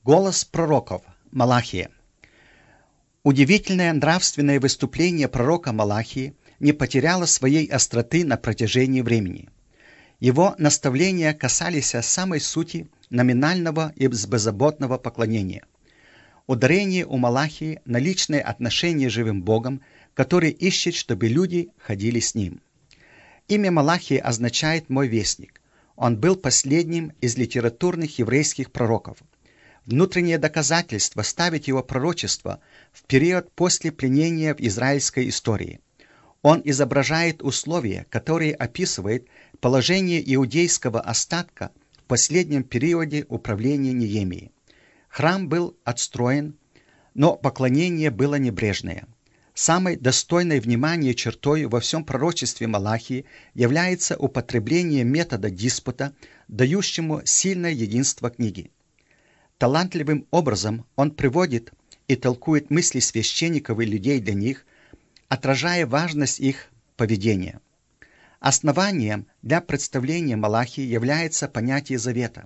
Голос пророков. Малахия. Удивительное нравственное выступление пророка Малахии не потеряло своей остроты на протяжении времени. Его наставления касались самой сути номинального и беззаботного поклонения. Ударение у Малахии на личное отношение с живым Богом, который ищет, чтобы люди ходили с Ним. Имя Малахии означает «мой вестник». Он был последним из литературных еврейских пророков. Внутреннее доказательство ставит его пророчество в период после пленения в израильской истории. Он изображает условия, которые описывают положение иудейского остатка в последнем периоде управления Неемии. Храм был отстроен, но поклонение было небрежное. Самой достойной внимания чертой во всем пророчестве Малахии является употребление метода диспута, дающему сильное единство книги. Талантливым образом он приводит и толкует мысли священников и людей для них, отражая важность их поведения. Основанием для представления Малахии является понятие завета.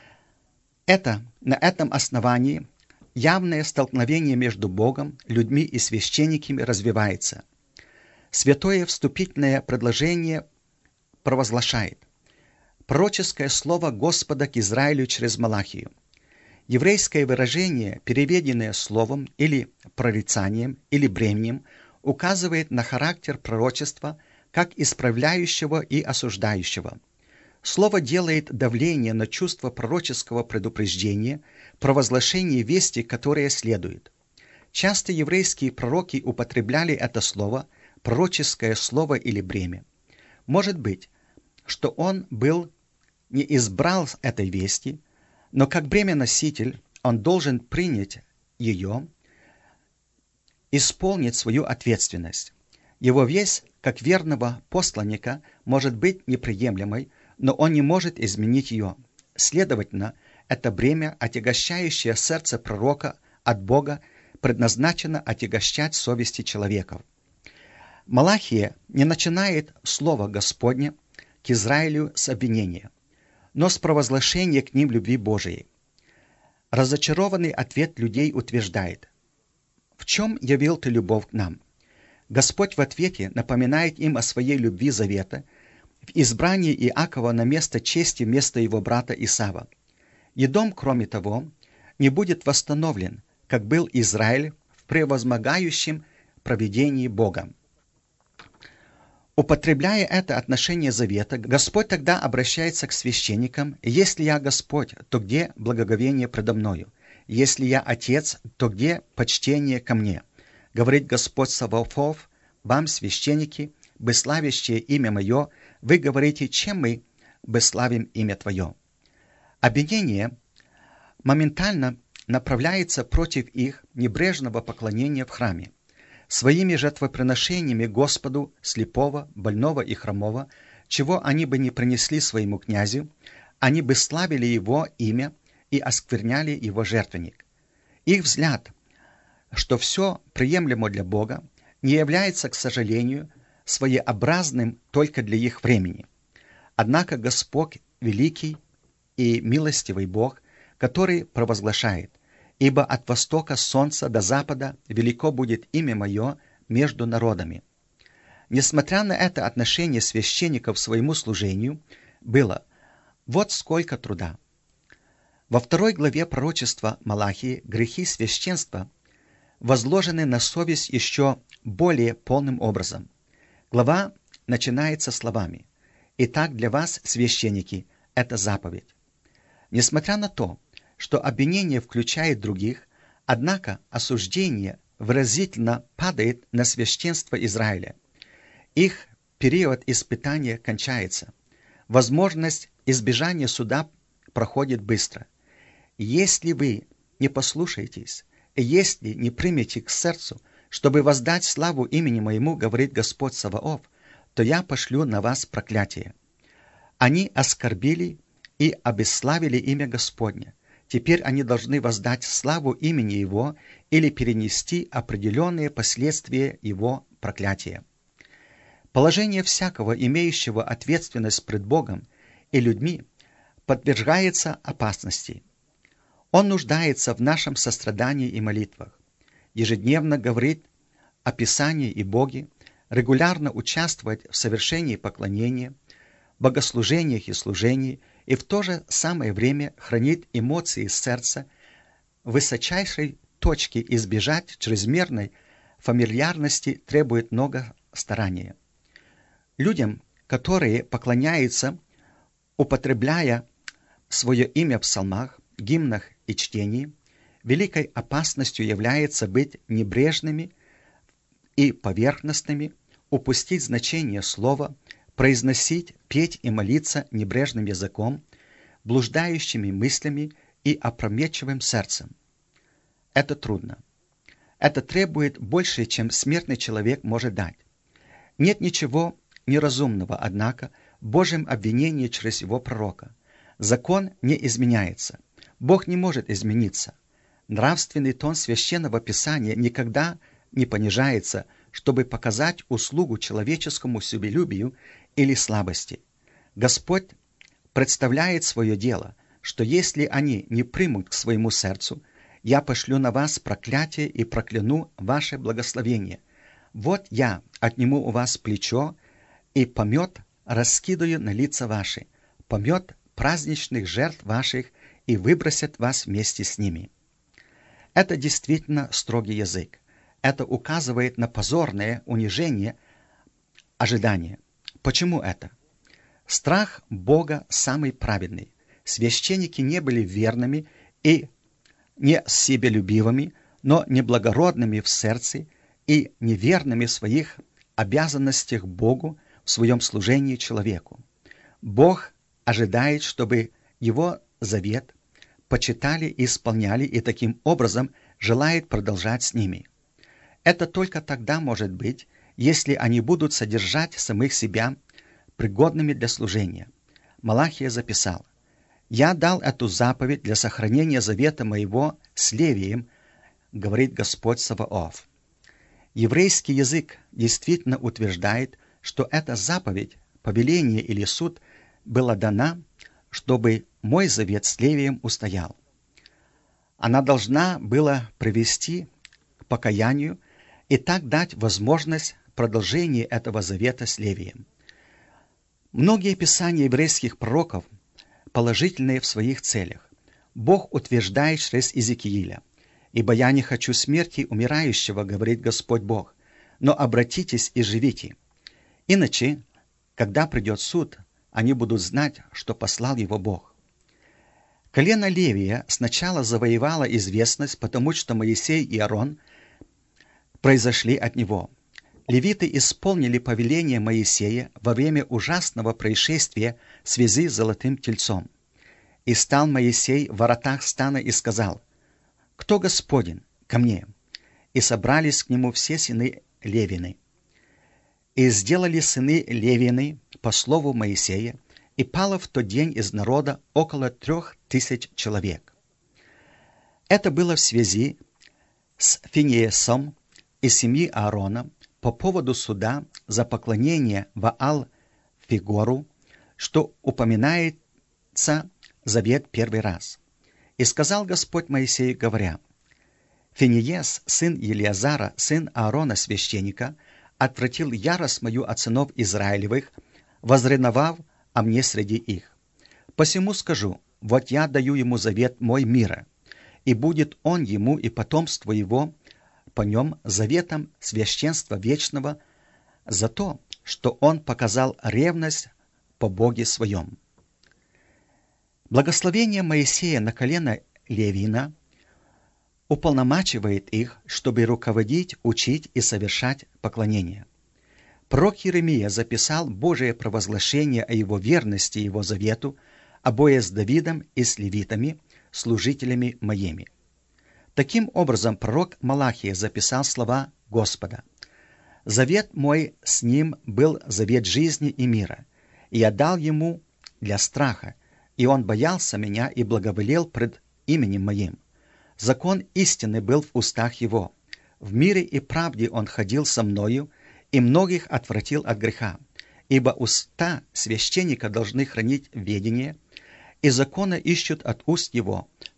На этом основании явное столкновение между Богом, людьми и священниками развивается. Святое вступительное предложение провозглашает пророческое слово Господа к Израилю через Малахию. Еврейское выражение, переведенное словом или прорицанием или бременем, указывает на характер пророчества как исправляющего и осуждающего. Слово делает давление на чувство пророческого предупреждения, провозглашение вести, которое следует. Часто еврейские пророки употребляли это слово, пророческое слово или бремя. Может быть, что он не избрал этой вести, но как бремя-носитель он должен принять ее, исполнить свою ответственность. Его весть, как верного посланника, может быть неприемлемой, но он не может изменить ее. Следовательно, это бремя, отягощающее сердце пророка от Бога, предназначено отягощать совести человеков. Малахия не начинает слово Господне к Израилю с обвинения, но с провозглашения к ним любви Божией. Разочарованный ответ людей утверждает: «В чем явил ты любовь к нам?» Господь в ответе напоминает им о своей любви завета, в избрании Иакова на место чести вместо его брата Исава. Едом, кроме того, не будет восстановлен, как был Израиль в превозмогающем провидении Бога. Употребляя это отношение завета, Господь тогда обращается к священникам: «Если я Господь, то где благоговение предо мною? Если я Отец, то где почтение ко мне? Говорит Господь Саваофов: вам, священники, бесславящие имя Мое, вы говорите, чем мы бесславим имя Твое». Обвинение моментально направляется против их небрежного поклонения в храме. Своими жертвоприношениями Господу слепого, больного и хромого, чего они бы не принесли своему князю, они бы славили его имя и оскверняли его жертвенник. Их взгляд, что все приемлемо для Бога, не является, к сожалению, своеобразным только для их времени. Однако Господь великий и милостивый Бог, который провозглашает: «Ибо от востока солнца до запада велико будет имя Мое между народами». Несмотря на это отношение священников к своему служению было вот сколько труда. Во 2 главе пророчества Малахии грехи священства возложены на совесть еще более полным образом. Глава начинается словами: «Итак, для вас, священники, это заповедь». Несмотря на то, что обвинение включает других, однако осуждение выразительно падает на священство Израиля. Их период испытания кончается. Возможность избежания суда проходит быстро. Если вы не послушаетесь, если не примете к сердцу, чтобы воздать славу имени Моему, говорит Господь Саваоф, то я пошлю на вас проклятие. Они оскорбили и обесславили имя Господне. Теперь они должны воздать славу имени Его или перенести определенные последствия Его проклятия. Положение всякого, имеющего ответственность пред Богом и людьми, подвергается опасности. Он нуждается в нашем сострадании и молитвах, ежедневно говорит о Писании и Боге, регулярно участвовать в совершении поклонения, богослужениях и служении, и в то же самое время хранит эмоции сердца в высочайшей точке. Избежать чрезмерной фамильярности требует много старания. Людям, которые поклоняются, употребляя свое имя в псалмах, гимнах и чтении, великой опасностью является быть небрежными и поверхностными, упустить значение слова, произносить, петь и молиться небрежным языком, блуждающими мыслями и опрометчивым сердцем. Это трудно. Это требует больше, чем смертный человек может дать. Нет ничего неразумного, однако, в Божьем обвинении через его пророка. Закон не изменяется. Бог не может измениться. Нравственный тон Священного Писания никогда не понижается, чтобы показать услугу человеческому себелюбию или слабости. Господь представляет свое дело, что если они не примут к своему сердцу, я пошлю на вас проклятие и прокляну ваше благословение. Вот я отниму у вас плечо и помет раскидаю на лица ваши, помет праздничных жертв ваших и выбросят вас вместе с ними. Это действительно строгий язык. Это указывает на позорное унижение ожидания. Почему это? Страх Бога самый праведный. Священники не были верными и не себелюбивыми, но неблагородными в сердце и неверными в своих обязанностях Богу в своем служении человеку. Бог ожидает, чтобы Его завет почитали и исполняли, и таким образом желает продолжать с ними. Это только тогда может быть, если они будут содержать самих себя пригодными для служения. Малахия записал: «Я дал эту заповедь для сохранения завета моего с Левием, говорит Господь Саваоф». Еврейский язык действительно утверждает, что эта заповедь, повеление или суд была дана, чтобы мой завет с Левием устоял. Она должна была привести к покаянию и так дать возможность продолжения этого завета с Левием. Многие писания еврейских пророков положительные в своих целях. Бог утверждает через Иезекииля: «Ибо я не хочу смерти умирающего, говорит Господь Бог, но обратитесь и живите. Иначе, когда придет суд, они будут знать, что послал его Бог». Колено Левия сначала завоевало известность, потому что Моисей и Аарон произошли от него. Левиты исполнили повеление Моисея во время ужасного происшествия в связи с золотым тельцом. «И стал Моисей в воротах стана и сказал: Кто Господень? Ко мне». И собрались к нему все сыны Левины. И сделали сыны Левины по слову Моисея, и пало в тот день из народа около 3000 человек. Это было в связи с Финеесом и семьей Аарона по поводу суда за поклонение Ваал-Фигору, что упоминается завет первый раз. «И сказал Господь Моисею, говоря: Финеес, сын Елиазара, сын Аарона священника, отвратил ярость мою от сынов Израилевых, возревновав о мне среди их. Посему скажу: вот я даю ему завет мой мира, и будет он ему и потомству его по нем заветом священства вечного за то, что он показал ревность по Боге своем». Благословение Моисея на колено Левина уполномачивает их, чтобы руководить, учить и совершать поклонение. Пророк Иеремия записал Божие провозглашение о его верности его завету, обои с Давидом и с левитами, служителями моими. Таким образом, пророк Малахия записал слова Господа: «Завет мой с ним был завет жизни и мира, и я дал ему для страха, и он боялся меня и благоволел пред именем моим. Закон истины был в устах его. В мире и правде он ходил со мною, и многих отвратил от греха. Ибо уста священника должны хранить ведение, и закона ищут от уст его,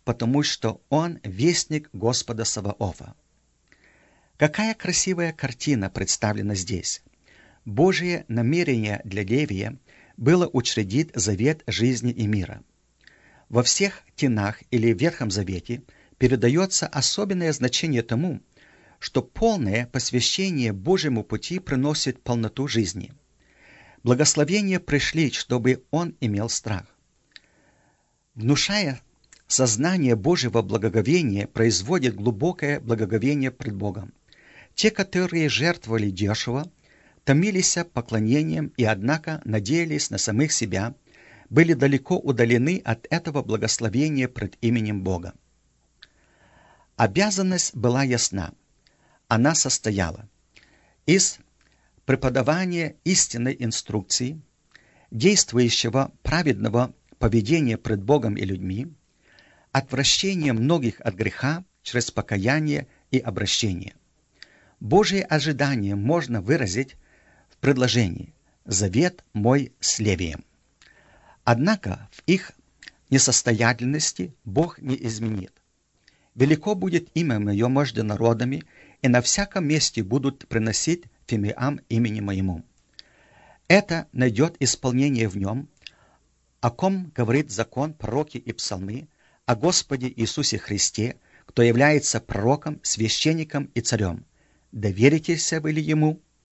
потому что он вестник Господа Саваофа. Какая красивая картина представлена здесь. Божие намерение для Левия было учредить завет жизни и мира. Во всех Тинах или Ветхом Завете передается особенное значение тому, что полное посвящение Божьему пути приносит полноту жизни. Благословения пришли, чтобы он имел страх. Внушая сознание Божьего благоговения, производит глубокое благоговение пред Богом. Те, которые жертвовали дешево, томились поклонением и, однако, надеялись на самих себя, были далеко удалены от этого благословения пред именем Бога. Обязанность была ясна. Она состояла из преподавания истинной инструкции, действующего праведного поведения пред Богом и людьми, отвращения многих от греха через покаяние и обращение. Божие ожидание можно выразить в предложении «Завет мой с Левием». Однако в их несостоятельности Бог не изменит. Велико будет имя мое между народами, и на всяком месте будут приносить фимиам имени моему. Это найдет исполнение в нем, о ком говорит закон, пророки и псалмы, о Господе Иисусе Христе, кто является пророком, священником и царем. Доверитесь вы ли ему?